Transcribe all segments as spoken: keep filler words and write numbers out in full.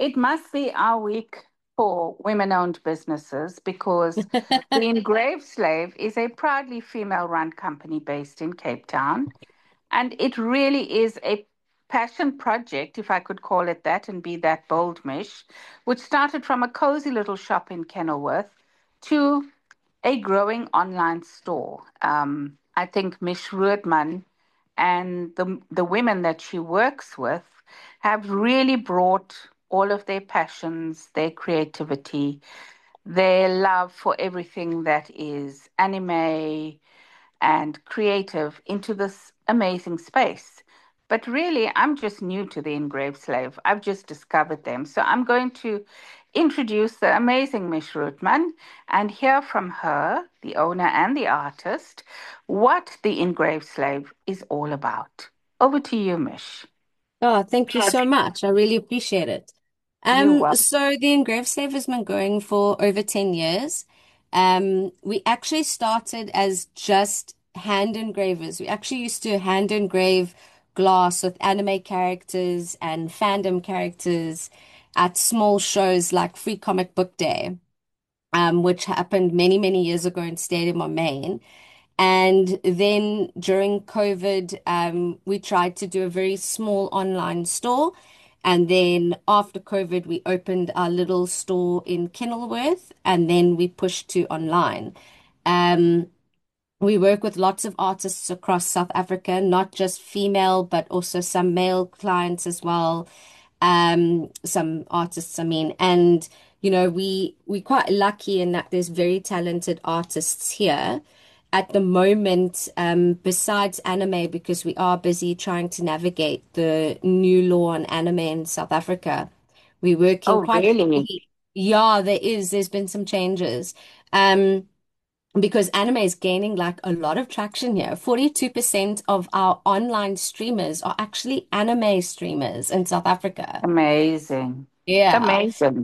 It must be our week for women owned businesses because the Engraved Slave is a proudly female run company based in Cape Town. And it really is a passion project, if I could call it that and be that bold, Mish, which started from a cozy little shop in Kenilworth to a growing online store. Um, I think Mish Ruudman and the, the women that she works with have really brought all of their passions, their creativity, their love for everything that is anime and creative into this amazing space. But really, I'm just new to the Engraved Slave. I've just discovered them. So I'm going to introduce the amazing Mish Rootman and hear from her, the owner and the artist, what the Engraved Slave is all about. Over to you, Mish. Oh, thank you so much. I really appreciate it. You Um, welcome. so the Engrave Slave has been going for over ten years. Um, we actually started as just hand engravers. We actually used to hand engrave glass with anime characters and fandom characters at small shows like Free Comic Book Day, um, which happened many, many years ago in Stadium on Main. And then during COVID, um, we tried to do a very small online store. And then after COVID, we opened our little store in Kenilworth, and then we pushed to online. Um, we work with lots of artists across South Africa, not just female, but also some male clients as well. Um, some artists, I mean, and you know, we we quite lucky in that there's very talented artists here at the moment, um, besides anime, because we are busy trying to navigate the new law on anime in South Africa. We're working Oh, quite really? heavily. Yeah, there is. There's been some changes. Um, because anime is gaining like a lot of traction here. forty-two percent of our online streamers are actually anime streamers in South Africa. Amazing. Yeah. Amazing.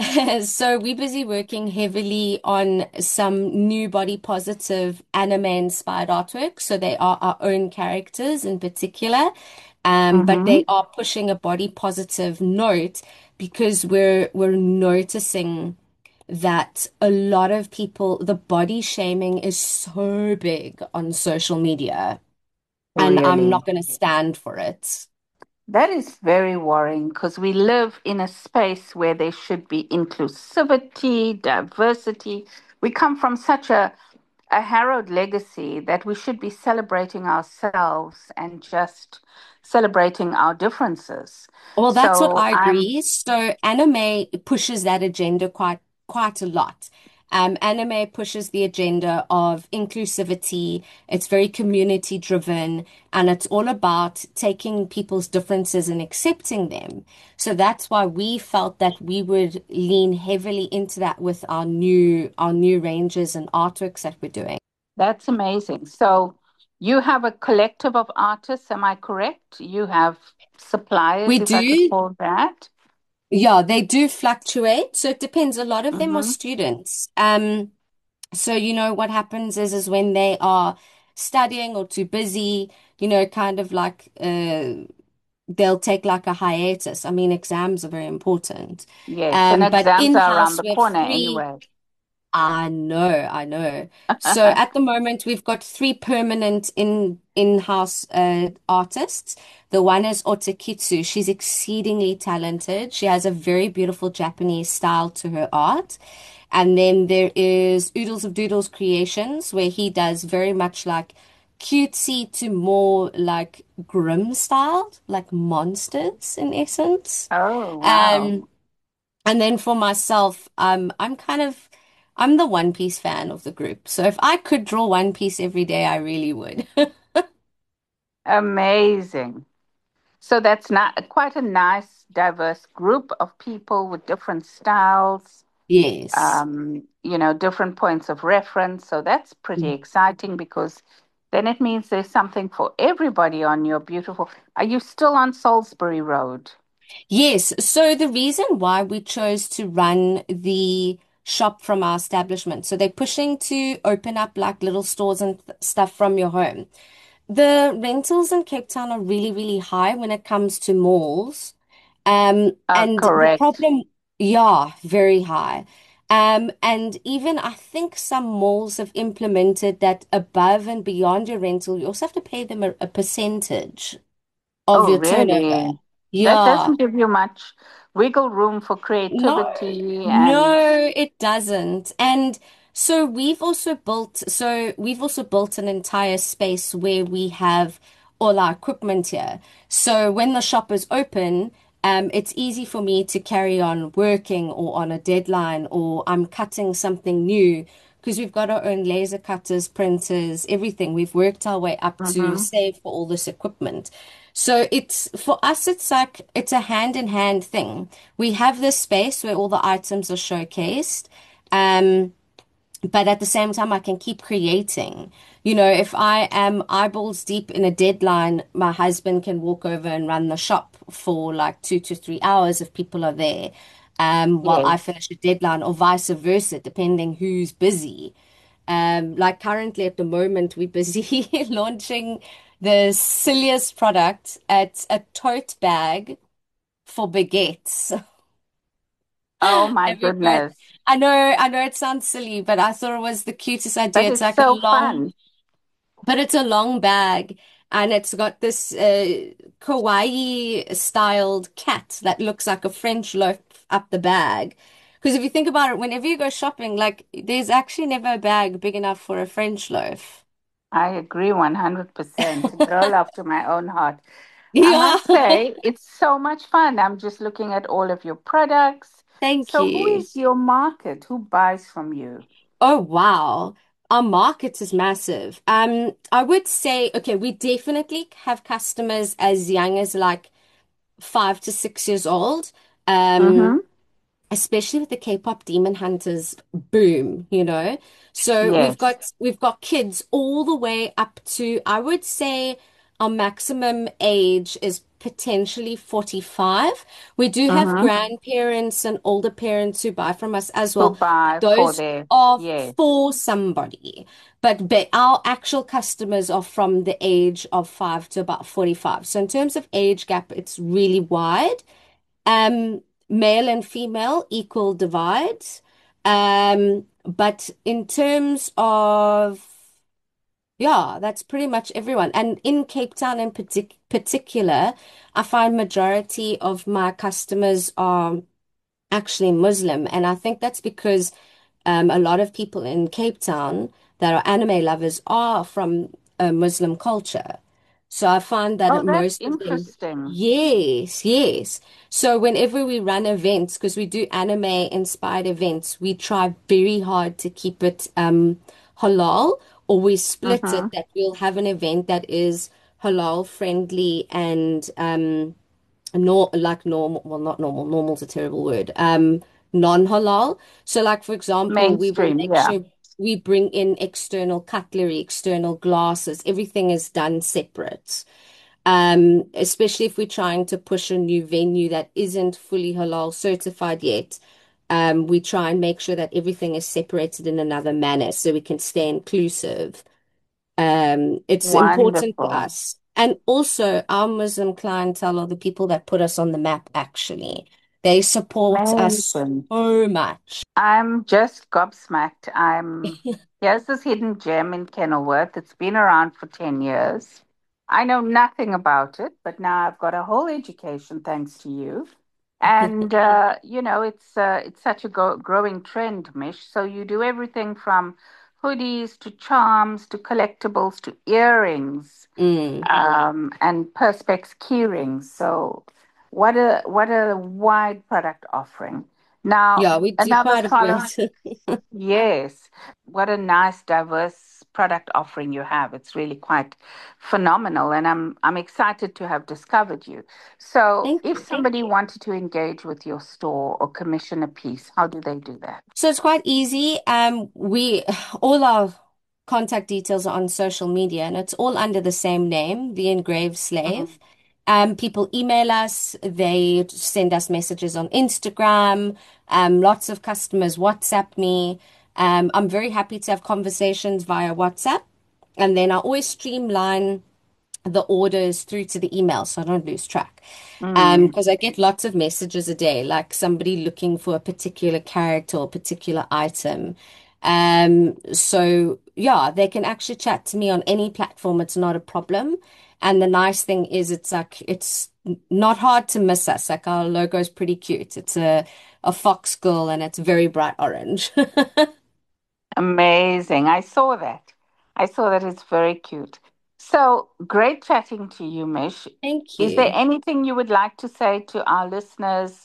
So we're busy working heavily on some new body positive anime inspired artwork. So they are our own characters in particular. Um, but Mm-hmm. they are pushing a body positive note because we're we're noticing that a lot of people, the body shaming is so big on social media, and I'm Really. not going to stand for it. That is very worrying because we live in a space where there should be inclusivity, diversity. We come from such a, a harrowed legacy that we should be celebrating ourselves and just celebrating our differences. Well, that's what So I I'm, agree. So anime pushes that agenda quite quite a lot. Um, anime pushes the agenda of inclusivity. It's very community driven, and it's all about taking people's differences and accepting them. So that's why we felt that we would lean heavily into that with our new our new ranges and artworks that we're doing. that's amazing. So you have a collective of artists, am I correct? You have We suppliers, if I could do. call that. Yeah, they do fluctuate. So it depends. A lot of them are Mm-hmm. students. Um, So, you know, what happens is is when they are studying or too busy, you know, kind of like uh they'll take like a hiatus. I mean, exams are very important. Yes, and Um, but exams are around in-house the we have corner three. anyway. I know, I know. So at the moment we've got three permanent in in-house uh artists. The one is Otakitsu. She's exceedingly talented. She has a very beautiful Japanese style to her art. And then there is Oodles of Doodles Creations, where he does very much like cutesy to more like grim style, like monsters in essence. Oh, wow. Um, and then for myself, um, I'm kind of I'm the One Piece fan of the group. So if I could draw One Piece every day, I really would. Amazing. So that's not quite a nice, diverse group of people with different styles, Yes. um, you know, different points of reference. So that's pretty exciting because then it means there's something for everybody on your beautiful. Are you still on Salisbury Road? Yes, so the reason why we chose to run the shop from our establishment, so they're pushing to open up like little stores and th stuff from your home. The rentals in Cape Town are really, really high when it comes to malls. Um, Uh, and the correct. problem, yeah, very high. Um, and even I think some malls have implemented that above and beyond your rental, you also have to pay them a, a percentage of Oh, your turnover. really? That Yeah. doesn't give you much wiggle room for No, creativity and no, it doesn't. And so we've also built, so we've also built an entire space where we have all our equipment here. So when the shop is open, um, it's easy for me to carry on working or on a deadline or I'm cutting something new because we've got our own laser cutters, printers, everything. We've worked our way up to hmm save for all this equipment. So it's for us, it's like it's a hand in hand thing. We have this space where all the items are showcased. Um, but at the same time, I can keep creating. You know, if I am eyeballs deep in a deadline, my husband can walk over and run the shop for like two to three hours if people are there, um, while I yes. finish a deadline, or vice versa, depending who's busy. Um, like currently at the moment, we're busy launching the silliest product. It's a tote bag for baguettes. Oh my Have you heard? goodness. I know, I know it sounds silly, but I thought it was the cutest idea. But It's it's like a so long, fun. but it's a long bag and it's got this uh, kawaii styled cat that looks like a French loaf up the bag. Because if you think about it, whenever you go shopping, like there's actually never a bag big enough for a French loaf. I agree one hundred percent. A girl after my own heart. I Yeah. must say, it's so much fun. I'm just looking at all of your products. Thank So, who you. is your market? Who buys from you? Oh, wow. Our market is massive. Um, I would say, okay, we definitely have customers as young as like five to six years old. Um, Mm-hmm. especially with the K-pop Demon Hunters boom, you know. So we've Yes. got we've got kids all the way up to I would say our maximum age is potentially forty-five. We do have Mm-hmm. grandparents and older parents who buy from us as Who well. buy for Those their, are yes. for somebody. But, but our actual customers are from the age of five to about forty-five. So in terms of age gap, it's really wide. Um, Male and female equal divides. Um, but in terms of, yeah, that's pretty much everyone. And in Cape Town in partic particular, I find majority of my customers are actually Muslim. And I think that's because um, a lot of people in Cape Town that are anime lovers are from a Muslim culture. So I find Oh, that that's most of them, interesting. yes, yes. So whenever we run events, because we do anime inspired events, we try very hard to keep it um, halal, or we split Mm-hmm. it that we'll have an event that is halal friendly and um, nor like normal, well, not normal, normal's a terrible word. Um, non-halal. So like for example, we will Mainstream, make yeah. sure we bring in external cutlery, external glasses, everything is done separate. Um, especially if we're trying to push a new venue that isn't fully halal certified yet. Um, we try and make sure that everything is separated in another manner so we can stay inclusive. Um, it's important to Wonderful. us. And also, our Muslim clientele are the people that put us on the map, actually. They support us Amazing. so much. I'm just gobsmacked. I'm Here's this hidden gem in Kenilworth. It's been around for ten years. I know nothing about it, but now I've got a whole education thanks to you. And uh, you know, it's uh, it's such a go growing trend, Mish. So you do everything from hoodies to charms to collectibles to earrings, Mm. um, and perspex key rings. So what a what a wide product offering. Now, Yeah, we do another quite a follow. bit. Yes, what a nice diverse product offering you have. It's really quite phenomenal, and I'm I'm excited to have discovered you. So, Thank if you. somebody wanted to engage with your store or commission a piece, how do they do that? So it's quite easy. Um, we all our contact details are on social media, and it's all under the same name, The Engraved Mhm. Slave. Um, people email us, they send us messages on Instagram. Um, lots of customers WhatsApp me. Um, I'm very happy to have conversations via WhatsApp, and then I always streamline the orders through to the email so I don't lose track. Um, Mm. because I get lots of messages a day, like somebody looking for a particular character or particular item. Um, so yeah, they can actually chat to me on any platform. It's not a problem. And the nice thing is it's like it's not hard to miss us. Like our logo is pretty cute. It's a a fox girl and it's very bright orange. Amazing. I saw that. I saw that. It's very cute. So great chatting to you, Mish. Thank Is there you. anything you would like to say to our listeners?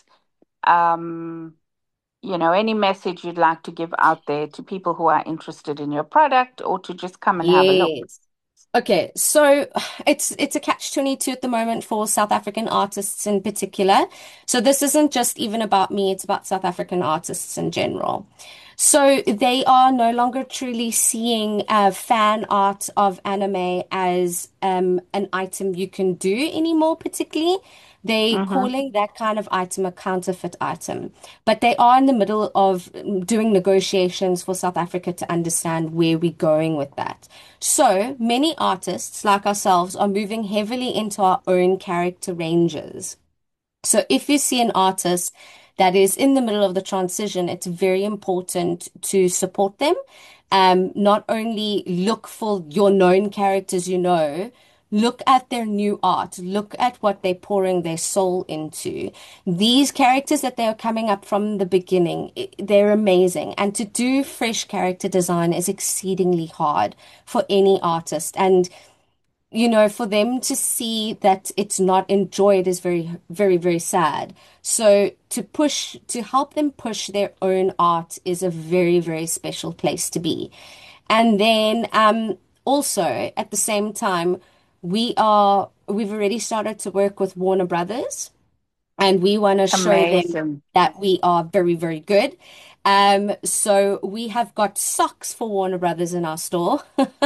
Um, you know, any message you'd like to give out there to people who are interested in your product or to just come and have a look? Yes. Okay, so it's it's a catch twenty-two at the moment for South African artists in particular. So this isn't just even about me, it's about South African artists in general. So they are no longer truly seeing uh, fan art of anime as um, an item you can do anymore, particularly. They Mm-hmm. calling that kind of item a counterfeit item. But they are in the middle of doing negotiations for South Africa to understand where we're going with that. So many artists like ourselves are moving heavily into our own character ranges. So if you see an artist that is in the middle of the transition, it's very important to support them. Um, not only look for your known characters you know, look at their new art, look at what they're pouring their soul into. These characters that they are coming up from the beginning, i- they're amazing. And to do fresh character design is exceedingly hard for any artist. And you know, for them to see that it's not enjoyed is very, very, very sad. So to push, to help them push their own art is a very, very special place to be. And then um, also at the same time, we are, we've already started to work with Warner Brothers and we want to show them Amazing. that we are very, very good. Um, so we have got socks for Warner Brothers in our store.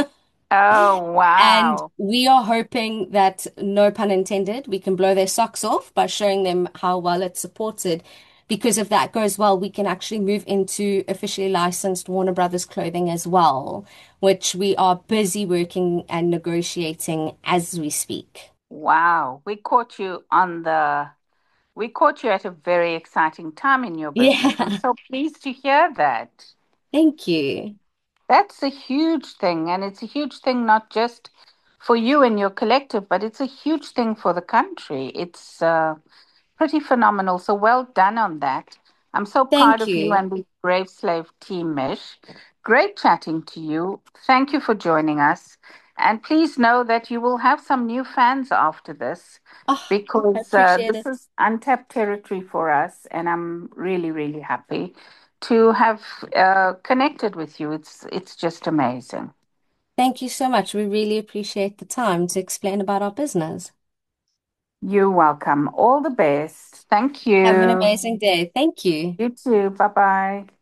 Oh, And wow. we are hoping that, no pun intended, we can blow their socks off by showing them how well it's supported. Because if that goes well, we can actually move into officially licensed Warner Brothers clothing as well, which we are busy working and negotiating as we speak. Wow. We caught you on the, we caught you at a very exciting time in your business. I'm Yeah, so pleased to hear that. thank you. That's a huge thing. And it's a huge thing not just for you and your collective, but it's a huge thing for the country. It's uh, pretty phenomenal. So well done on that. I'm so proud Thank of you you. and the Brave Slave team, Mish. Great chatting to you. Thank you for joining us. And please know that you will have some new fans after this Oh, I because uh, appreciate this it. is untapped territory for us. And I'm really, really happy to have uh, connected with you. It's it's just amazing. Thank you so much. We really appreciate the time to explain about our business. You're welcome. All the best. Thank Have an you. amazing day. Thank you. You too. Bye bye.